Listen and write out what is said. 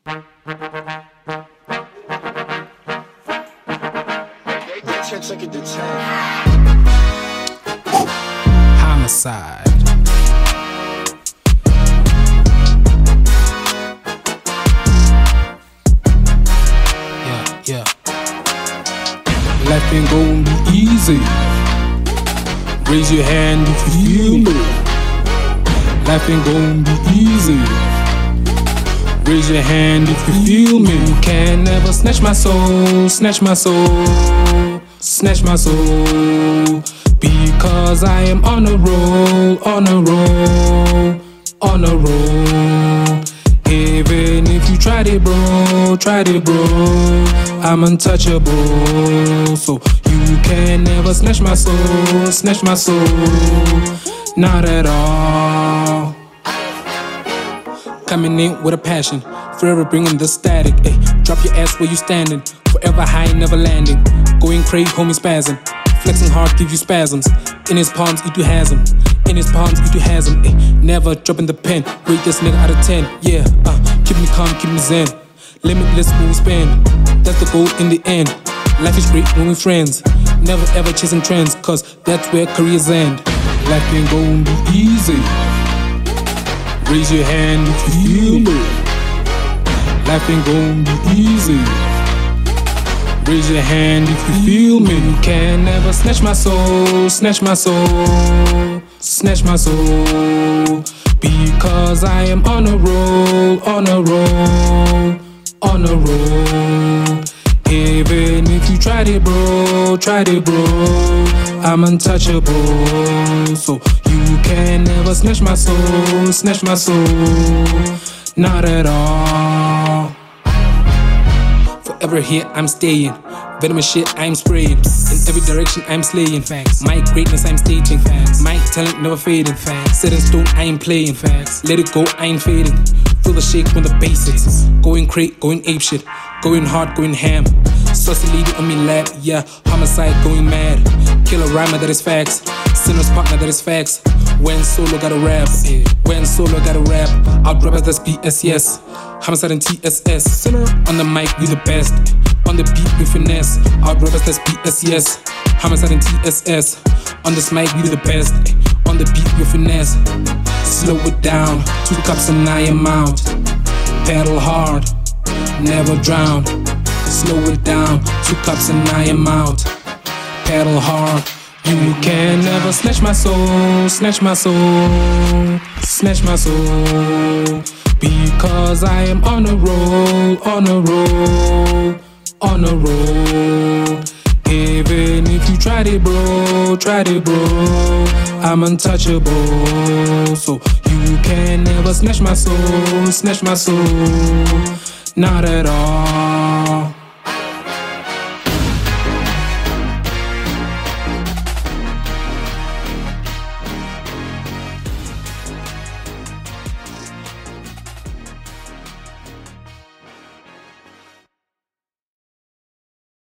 Homicide. Yeah. Life ain't gon' be easy. Raise your hand if you feel me. Life ain't gon' be easy. Raise your hand if you feel me. You can never snatch my soul, snatch my soul, snatch my soul. Because I am on a roll, on a roll, on a roll. Even if you tried it, bro, I'm untouchable. So you can never snatch my soul, snatch my soul. Not at all. Coming in with a passion, forever bringing the static. Ay, drop your ass where you standing, forever high, never landing. Going crazy, homie spazzing. Flexing hard, give you spasms. In his palms, he do has him. In his palms, he do has him. Ay, never dropping the pen. Rate this nigga out of 10. Yeah, keep me calm, keep me zen. Limitless when we spend. That's the goal in the end. Life is great when we friends. Never ever chasing trends, cause that's where careers end. Life ain't gon' be easy. Raise your hand if you feel me. Life ain't gon' be easy. Raise your hand if you feel me. You can never snatch my soul, snatch my soul, snatch my soul. Because I am on a roll, on a roll, on a roll. Even if you tried it, bro, I'm untouchable. So you can never snatch my soul, snatch my soul. Not at all. Forever here I'm staying. Venomous shit I'm spraying. In every direction I'm slaying. Facts. My greatness I'm staging. Facts. My talent never fading. Facts. Set in stone I ain't playing. Facts. Let it go I ain't fading. Feel the shake when the bass hits. Going crate, going ape shit. Going hard, going ham. Saucy lady on me lap, yeah. Homicide going mad. Killer rhymer, that is facts. Sinner's partner, that is facts. When solo gotta rap, when solo gotta rap. Out rappers, that's BS, yes. Homicide and TSS. Sinner on the mic, we the best. On the beat, we finesse. Out rappers, that's BS, yes. Homicide and TSS. On this mic, we the best. On the beat, we finesse. Slow it down. 2 cups and I am out. Pedal hard, never drown. Slow it down, 2 cups and I am out. Pedal hard. You can never snatch my soul, snatch my soul, snatch my soul. Because I am on a roll, on a roll, on a roll. Even if you tried it, bro, I'm untouchable. So you can never snatch my soul, snatch my soul. Not at all.